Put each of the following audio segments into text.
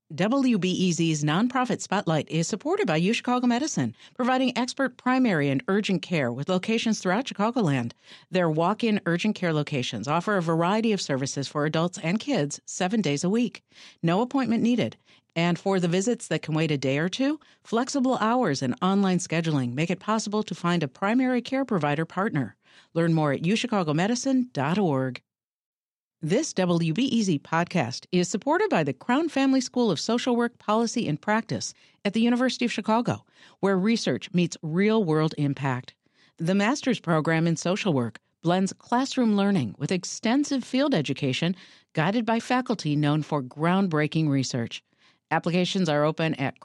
WBEZ's nonprofit Spotlight is supported by UChicago Medicine, providing expert primary and urgent care with locations throughout Chicagoland. Their walk-in urgent care locations offer a variety of services for adults and kids 7 days a week. No appointment needed. And for the visits that can wait a day or two, flexible hours and online scheduling make it possible to find a primary care provider partner. Learn more at uchicagomedicine.org. This WBEZ podcast is supported by the Crown Family School of Social Work, Policy, and Practice at the University of Chicago, where research meets real-world impact. The master's program in social work blends classroom learning with extensive field education guided by faculty known for groundbreaking research. Applications are open at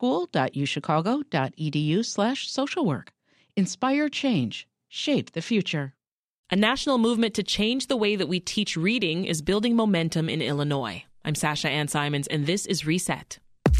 crownschool.uchicago.edu/socialwork. Inspire change. Shape the future. A national movement to change the way that we teach reading is building momentum in Illinois. I'm Sasha Ann Simons, and this is Reset.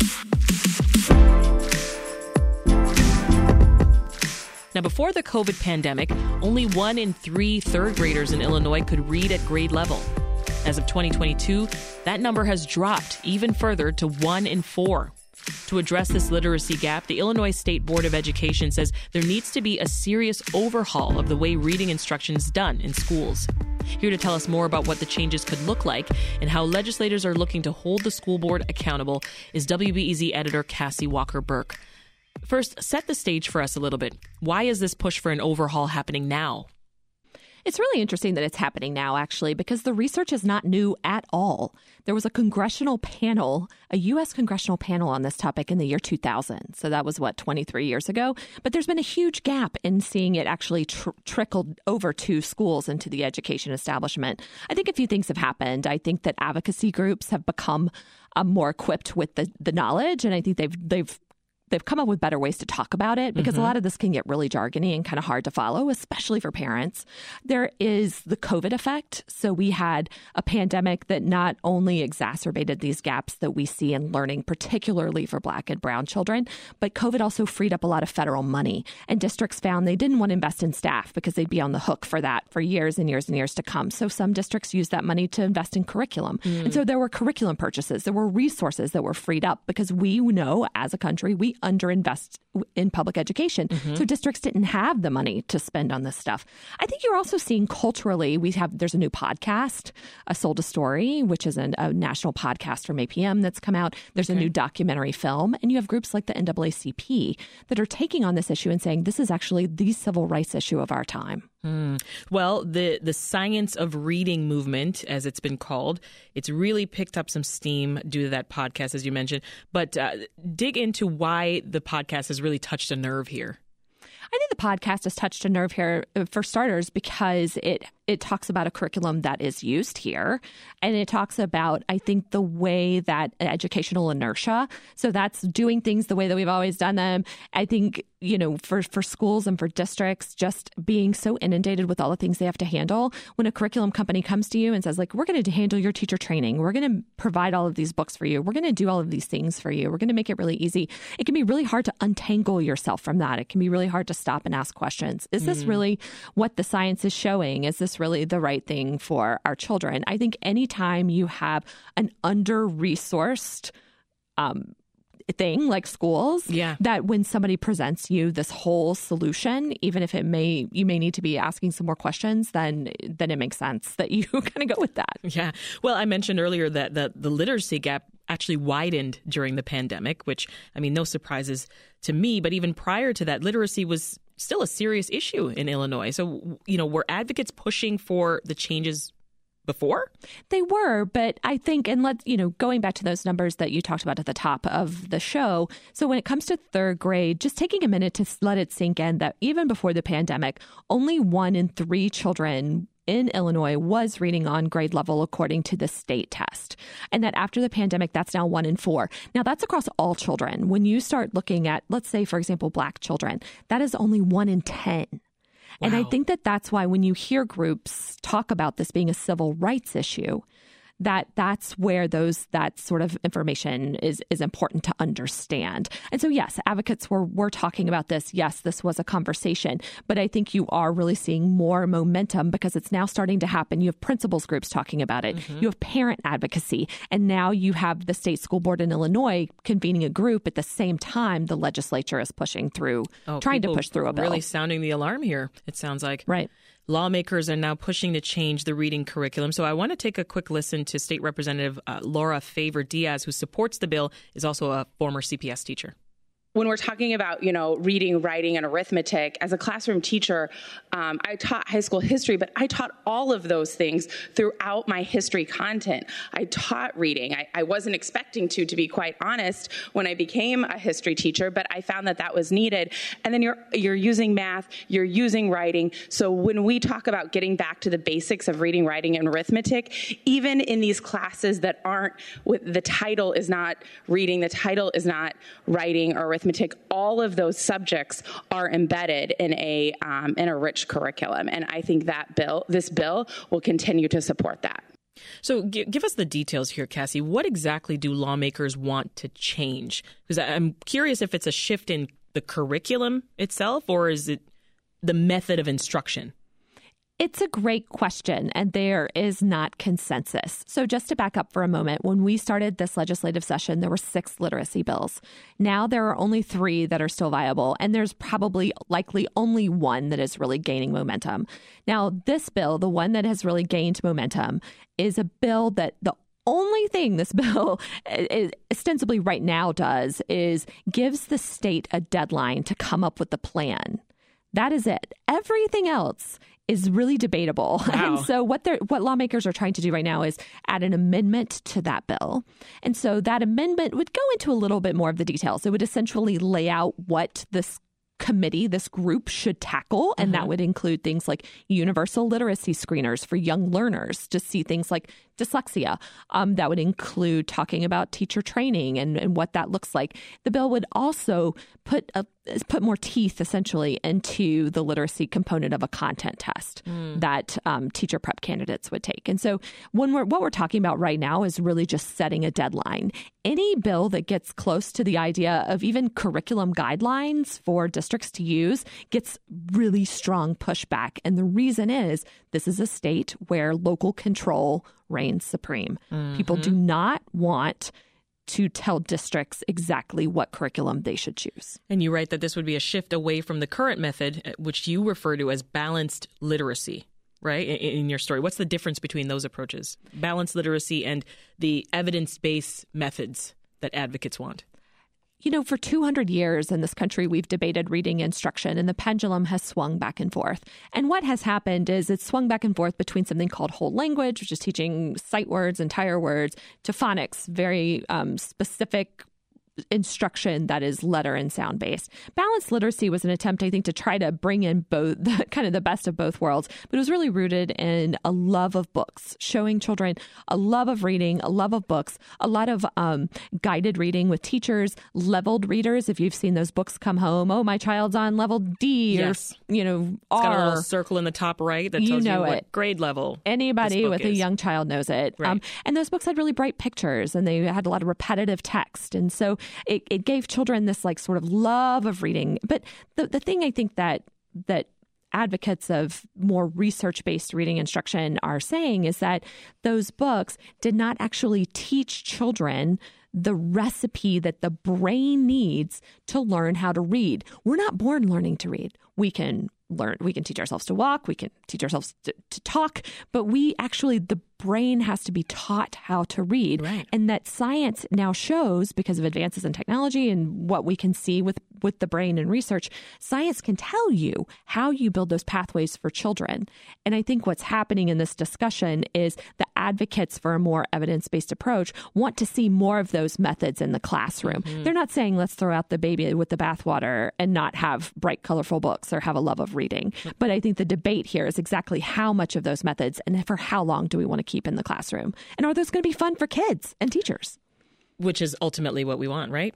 Now, before the COVID pandemic, only 1 in 3 third graders in Illinois could read at grade level. As of 2022, that number has dropped even further to 1 in 4. To address this literacy gap, the Illinois State Board of Education says there needs to be a serious overhaul of the way reading instruction is done in schools. Here to tell us more about what the changes could look like and how legislators are looking to hold the school board accountable is WBEZ editor Cassie Walker-Burke. First, set the stage for us a little bit. Why is this push for an overhaul happening now? It's really interesting that it's happening now, actually, because the research is not new at all. There was a congressional panel, a U.S. congressional panel on this topic in the year 2000. So that was, 23 years ago? But there's been a huge gap in seeing it actually trickled over to schools and to the education establishment. I think a few things have happened. I think that advocacy groups have become more equipped with the knowledge, and I think they've come up with better ways to talk about it because a lot of this can get really jargony and kind of hard to follow, especially for parents. There is the COVID effect. So we had a pandemic that not only exacerbated these gaps that we see in learning, particularly for Black and brown children, but COVID also freed up a lot of federal money. And districts found they didn't want to invest in staff because they'd be on the hook for that for years and years and years to come. So some districts used that money to invest in curriculum. And so there were curriculum purchases. There were resources that were freed up because we know as a country, we underinvest in public education. So districts didn't have the money to spend on this stuff. I think you're also seeing culturally, there's a new podcast, A Sold a Story, which is a national podcast from APM that's come out. There's a new documentary film, and you have groups like the NAACP that are taking on this issue and saying this is actually the civil rights issue of our time. Well, the science of reading movement, as it's been called, it's really picked up some steam due to that podcast, as you mentioned. But dig into why the podcast has really touched a nerve here. I think the podcast has touched a nerve here, for starters, because it talks about a curriculum that is used here. And it talks about, I think, the way that educational inertia. So that's doing things the way that we've always done them. I think, for schools and for districts, just being so inundated with all the things they have to handle. When a curriculum company comes to you and says, we're going to handle your teacher training. We're going to provide all of these books for you. We're going to do all of these things for you. We're going to make it really easy. It can be really hard to untangle yourself from that. It can be really hard to stop and ask questions. Is this really what the science is showing? Is this really the right thing for our children? I think anytime you have an under-resourced thing like schools, that when somebody presents you this whole solution, even if you may need to be asking some more questions, then it makes sense that you kind of go with that. Yeah. Well, I mentioned earlier that the literacy gap actually widened during the pandemic, which, no surprises to me. But even prior to that, literacy was still a serious issue in Illinois. So, were advocates pushing for the changes before? They were, but I think, and going back to those numbers that you talked about at the top of the show. So when it comes to third grade, just taking a minute to let it sink in that even before the pandemic, only 1 in 3 children in Illinois was reading on grade level according to the state test. And that after the pandemic, that's now 1 in 4. Now, that's across all children. When you start looking at, let's say, for example, Black children, that is only 1 in 10. And I think that that's why when you hear groups talk about this being a civil rights issue, that's where that sort of information is important to understand. And so, yes, advocates were talking about this. Yes, this was a conversation, but I think you are really seeing more momentum because it's now starting to happen. You have principals groups talking about it. You have parent advocacy, and now you have the state school board in Illinois convening a group at the same time the legislature is pushing through, trying to push through a bill. Really sounding the alarm here, it sounds like. Right. Lawmakers are now pushing to change the reading curriculum. So I want to take a quick listen to State Representative Laura Favor-Diaz, who supports the bill, is also a former CPS teacher. When we're talking about, reading, writing, and arithmetic, as a classroom teacher, I taught high school history, but I taught all of those things throughout my history content. I taught reading. I wasn't expecting to be quite honest, when I became a history teacher, but I found that was needed. And then you're using math, you're using writing. So when we talk about getting back to the basics of reading, writing, and arithmetic, even in these classes that aren't, the title is not reading, the title is not writing or arithmetic, all of those subjects are embedded in a rich curriculum, and I think this bill will continue to support that. So give us the details here, Cassie. What exactly do lawmakers want to change? Because I'm curious if it's a shift in the curriculum itself, or is it the method of instruction? It's a great question, and there is not consensus. So just to back up for a moment, when we started this legislative session, there were 6 literacy bills. Now there are only 3 that are still viable, and there's likely only one that is really gaining momentum. Now, this bill, the one that has really gained momentum, is a bill that the only thing this bill is ostensibly right now does is gives the state a deadline to come up with a plan. That is it. Everything else is really debatable. Wow. And so what lawmakers are trying to do right now is add an amendment to that bill. And so that amendment would go into a little bit more of the details. It would essentially lay out what this group should tackle. And that would include things like universal literacy screeners for young learners to see things like dyslexia. That would include talking about teacher training and what that looks like. The bill would also put more teeth, essentially, into the literacy component of a content test that teacher prep candidates would take. And so what we're talking about right now is really just setting a deadline. Any bill that gets close to the idea of even curriculum guidelines for districts to use gets really strong pushback. And the reason is this is a state where local control reigns supreme. People do not want to tell districts exactly what curriculum they should choose. And you write that this would be a shift away from the current method, which you refer to as balanced literacy, right? In your story, what's the difference between those approaches, balanced literacy and the evidence-based methods that advocates want? For 200 years in this country, we've debated reading instruction, and the pendulum has swung back and forth. And what has happened is it's swung back and forth between something called whole language, which is teaching sight words, entire words, to phonics, very specific instruction that is letter and sound based. Balanced literacy was an attempt, I think, to try to bring in both kind of the best of both worlds, but it was really rooted in a love of books, showing children a love of reading, a love of books, a lot of guided reading with teachers, leveled readers. If you've seen those books come home, my child's on level D, yes. or it's R. got a little circle in the top right that tells you what grade level. Anybody with a young child knows it. Right. And those books had really bright pictures, and they had a lot of repetitive text, and so it gave children this sort of love of reading. But the thing I think that advocates of more research-based reading instruction are saying is that those books did not actually teach children the recipe that the brain needs to learn how to read. We're not born learning to read. We can teach ourselves to walk, we can teach ourselves to talk, but the brain has to be taught how to read. Right. And that science now shows, because of advances in technology and what we can see with the brain and research, science can tell you how you build those pathways for children. And I think what's happening in this discussion is the advocates for a more evidence-based approach want to see more of those methods in the classroom. They're not saying let's throw out the baby with the bathwater and not have bright, colorful books or have a love of reading. But I think the debate here is exactly how much of those methods and for how long do we want to keep in the classroom? And are those going to be fun for kids and teachers? Which is ultimately what we want, right?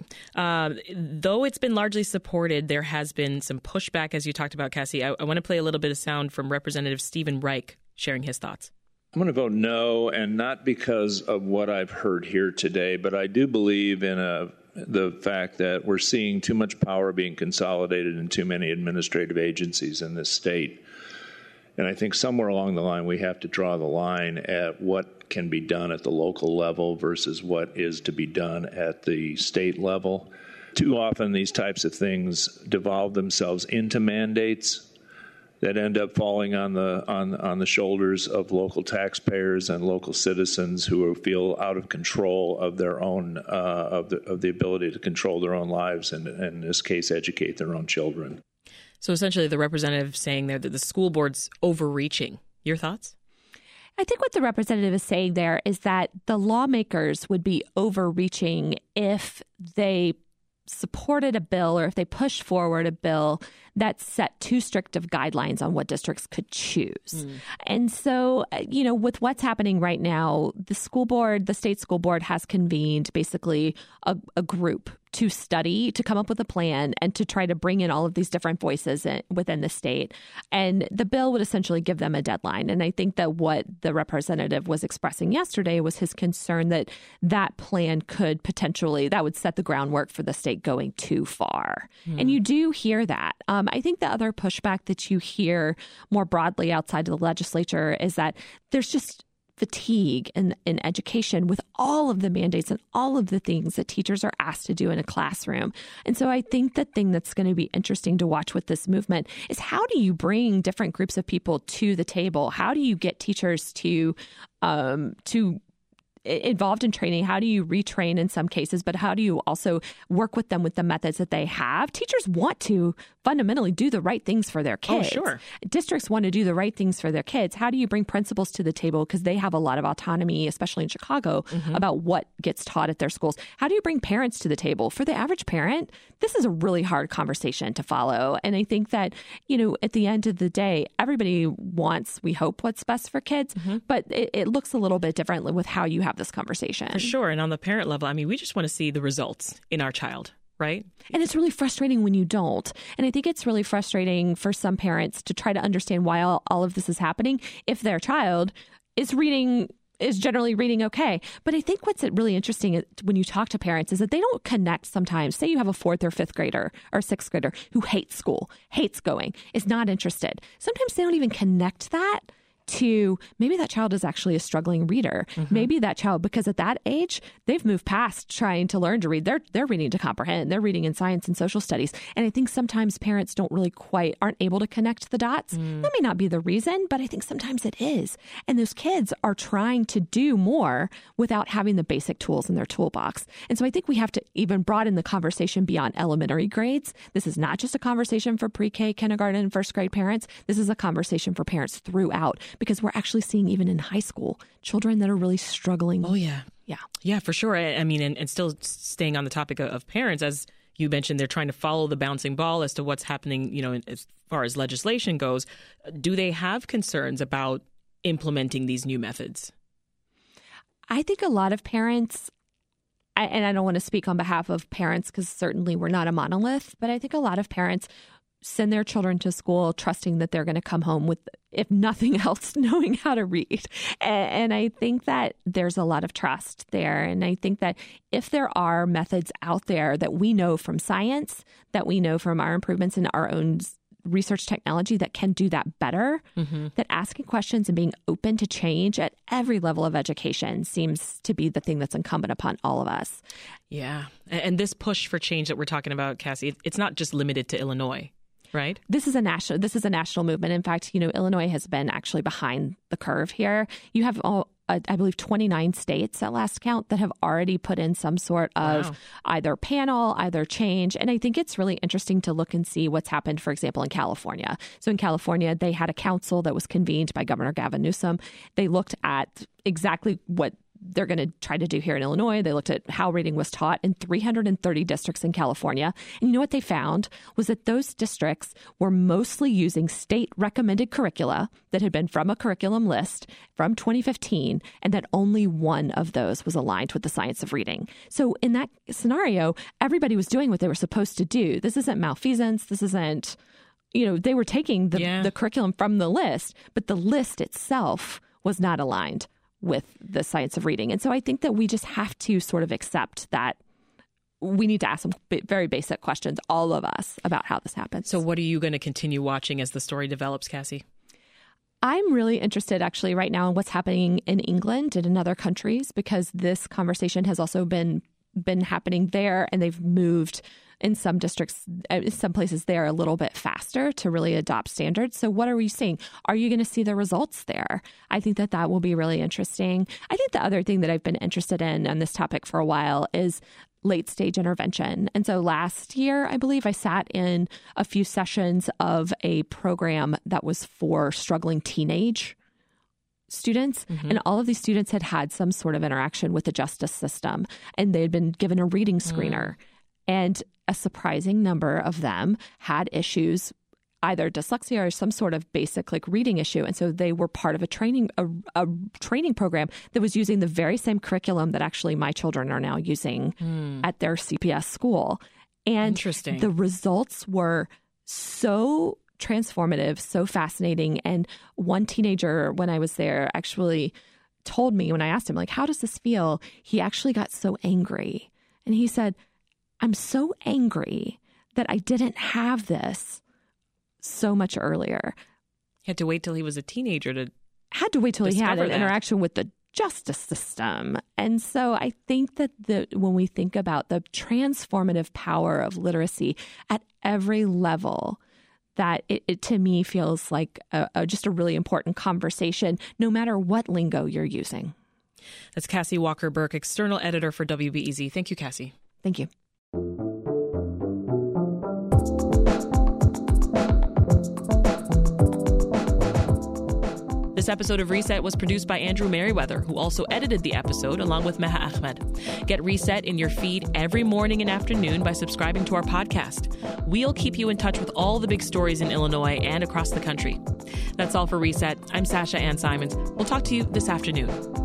Though it's been largely supported, there has been some pushback, as you talked about, Cassie. I want to play a little bit of sound from Representative Stephen Reich sharing his thoughts. I'm going to vote no, and not because of what I've heard here today, but I do believe in the fact that we're seeing too much power being consolidated in too many administrative agencies in this state. And I think somewhere along the line we have to draw the line at what can be done at the local level versus what is to be done at the state level. Too often these types of things devolve themselves into mandates that end up falling on the shoulders of local taxpayers and local citizens who feel out of control of their own of the ability to control their own lives and in this case educate their own children. So essentially the representative saying there that the school board's overreaching. Your thoughts? I think what the representative is saying there is that the lawmakers would be overreaching if they supported a bill or if they pushed forward a bill that set too strict of guidelines on what districts could choose. And so, with what's happening right now, the state school board has convened basically a group to study, to come up with a plan and to try to bring in all of these different voices within the state. And the bill would essentially give them a deadline. And I think that what the representative was expressing yesterday was his concern that that plan could potentially, that would set the groundwork for the state going too far. And you do hear that. I think the other pushback that you hear more broadly outside of the legislature is that there's just fatigue in education with all of the mandates and all of the things that teachers are asked to do in a classroom. And so I think the thing that's going to be interesting to watch with this movement is how do you bring different groups of people to the table? How do you get teachers to involved in training? How do you retrain in some cases, but how do you also work with them with the methods that they have? Teachers want to fundamentally do the right things for their kids. Oh, sure. Districts want to do the right things for their kids. How do you bring principals to the table? Because they have a lot of autonomy, especially in Chicago, about what gets taught at their schools. How do you bring parents to the table? For the average parent, this is a really hard conversation to follow. And I think that, at the end of the day, everybody wants, we hope, what's best for kids, but it looks a little bit differently with how you have this conversation. For sure. And on the parent level, I mean, we just want to see the results in our child, right? And it's really frustrating when you don't. And I think it's really frustrating for some parents to try to understand why all of this is happening if their child is generally reading okay. But I think what's really interesting when you talk to parents is that they don't connect sometimes. Say you have a 4th or 5th grader or 6th grader who hates school, hates going, is not interested. Sometimes they don't even connect that to maybe that child is actually a struggling reader. Maybe that child, because at that age, they've moved past trying to learn to read. They're reading to comprehend. They're reading in science and social studies. And I think sometimes parents aren't able to connect the dots. That may not be the reason, but I think sometimes it is. And those kids are trying to do more without having the basic tools in their toolbox. And so I think we have to even broaden the conversation beyond elementary grades. This is not just a conversation for pre-K, kindergarten, and first grade parents. This is a conversation for parents throughout, because we're actually seeing even in high school children that are really struggling. Oh, yeah. Yeah. Yeah, for sure. I mean, and still staying on the topic of parents, as you mentioned, they're trying to follow the bouncing ball as to what's happening, as far as legislation goes. Do they have concerns about implementing these new methods? I think a lot of parents, and I don't want to speak on behalf of parents because certainly we're not a monolith, but I think a lot of parents send their children to school trusting that they're going to come home with, if nothing else, knowing how to read. And I think that there's a lot of trust there. And I think that if there are methods out there that we know from science, that we know from our improvements in our own research technology that can do that better, that asking questions and being open to change at every level of education seems to be the thing that's incumbent upon all of us. Yeah. And this push for change that we're talking about, Cassie, it's not just limited to Illinois. Right. This is a national movement. In fact, Illinois has been actually behind the curve here. You have I believe 29 states at last count that have already put in some sort of either panel, either change. And I think it's really interesting to look and see what's happened, for example, in California. So in California, they had a council that was convened by Governor Gavin Newsom. They looked at exactly what they're going to try to do here in Illinois. They looked at how reading was taught in 330 districts in California. And you know what they found was that those districts were mostly using state recommended curricula that had been from a curriculum list from 2015, and that only one of those was aligned with the science of reading. So in that scenario, everybody was doing what they were supposed to do. This isn't malfeasance. This isn't, they were taking the curriculum from the list, but the list itself was not aligned with the science of reading. And so I think that we just have to sort of accept that we need to ask some very basic questions, all of us, about how this happens. So what are you going to continue watching as the story develops, Cassie? I'm really interested actually right now in what's happening in England and in other countries, because this conversation has also been happening there, and they've moved in some districts, in some places there, a little bit faster to really adopt standards. So what are we seeing? Are you going to see the results there? I think that will be really interesting. I think the other thing that I've been interested in on this topic for a while is late stage intervention. And so last year, I believe I sat in a few sessions of a program that was for struggling teenage students. Mm-hmm. And all of these students had some sort of interaction with the justice system, and they had been given a reading screener. And a surprising number of them had issues, either dyslexia or some sort of basic reading issue. And so they were part of a training program that was using the very same curriculum that actually my children are now using at their CPS school. And the results were so transformative, so fascinating. And one teenager, when I was there, actually told me, when I asked him, how does this feel? He actually got so angry. And he said, I'm so angry that I didn't have this so much earlier. He had to wait till he was a teenager to had an interaction with the justice system. And so I think that when we think about the transformative power of literacy at every level, that it to me feels like just a really important conversation, no matter what lingo you're using. That's Cassie Walker-Burke, external editor for WBEZ. Thank you, Cassie. Thank you. This episode of Reset was produced by Andrew Merriweather, who also edited the episode along with Meha Ahmed. Get Reset in your feed every morning and afternoon by subscribing to our podcast. We'll keep you in touch with all the big stories in Illinois and across the country. That's all for Reset. I'm Sasha Ann Simons. We'll talk to you this afternoon.